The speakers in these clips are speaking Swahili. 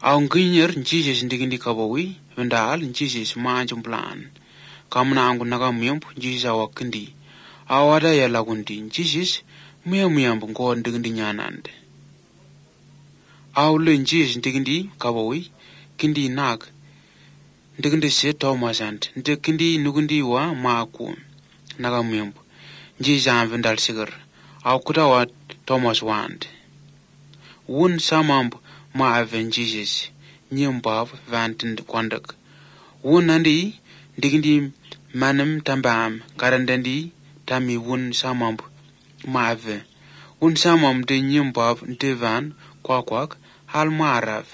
Au nginyer Jesus ndigindi kabawi vendal Jesus manjum plan. Kamna angu naga miyampu Jesus awakindi. Awada ya lagundi Jesus miyampu ngo ndigindi nyanande. Au len Jesus ndigindi kabawi kindi nag ndigindi se Thomas ant ndigindi nugundi wa maaku naga miyampu Jesus vendal sigar. Au kuda wa Thomas wand. Wun samambu ma aven Jesus nyimbav vantind kwandak. Wun andi ndigindi manam tambam karandandi tami wun samambu ma ave. Wun samam de nyimbav de van kwakwak hal marav.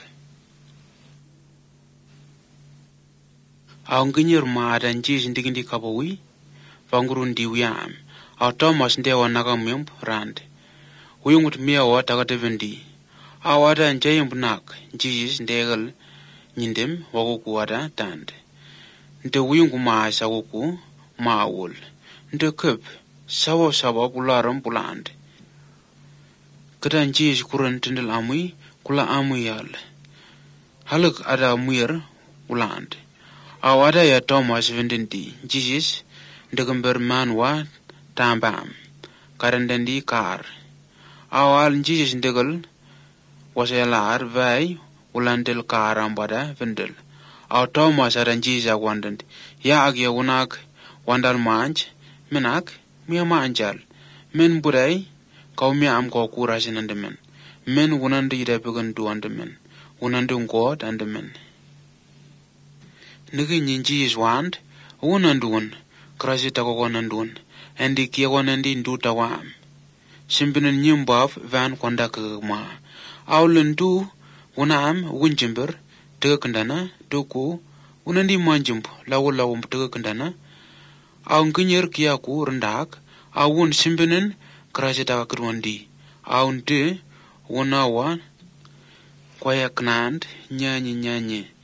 Au nginyir ma adan Jesus ndigindi kabawi vangurundi wiyam. Au Thomas ndewa nagamyump rand. Wiyungut miya wa tagadevendi. Awada njayim bunak Jesus ndegal nyindem wagoku wada tand. Nte wiyungu maasa wagoku maawul. Nte kup sawa bularam buland. Kada Jesus kuran tindal amui kula amui yal. Haluk ada muir buland. Awada ya Thomas vendendi Jesus ndegamber manwa tambam. Karandandi kar. Awal Jesus ndegal waselar vai ulandel karambada vendel. Au Thomas adan Jesus wandand. Ya agya unak wandal manj menak miya manjal. Men burai kau miya am ko kurasin andemen. Men wunandi ida begandu andemen. Wunandi ngod andemen. Nigi nyin Jesus wand wunandun krasita ko wunandun. Endi kia wanandi nduta wam. Simbinan nyimbav van kwandak ma. Aulendu wunam wunjimber tegakandana doku wunandi manjimp lawum tegakandana. Au nginyer kiyaku rendak awun simbinan krasita krwandi. Au nde wunawa kwaya knand nyanye.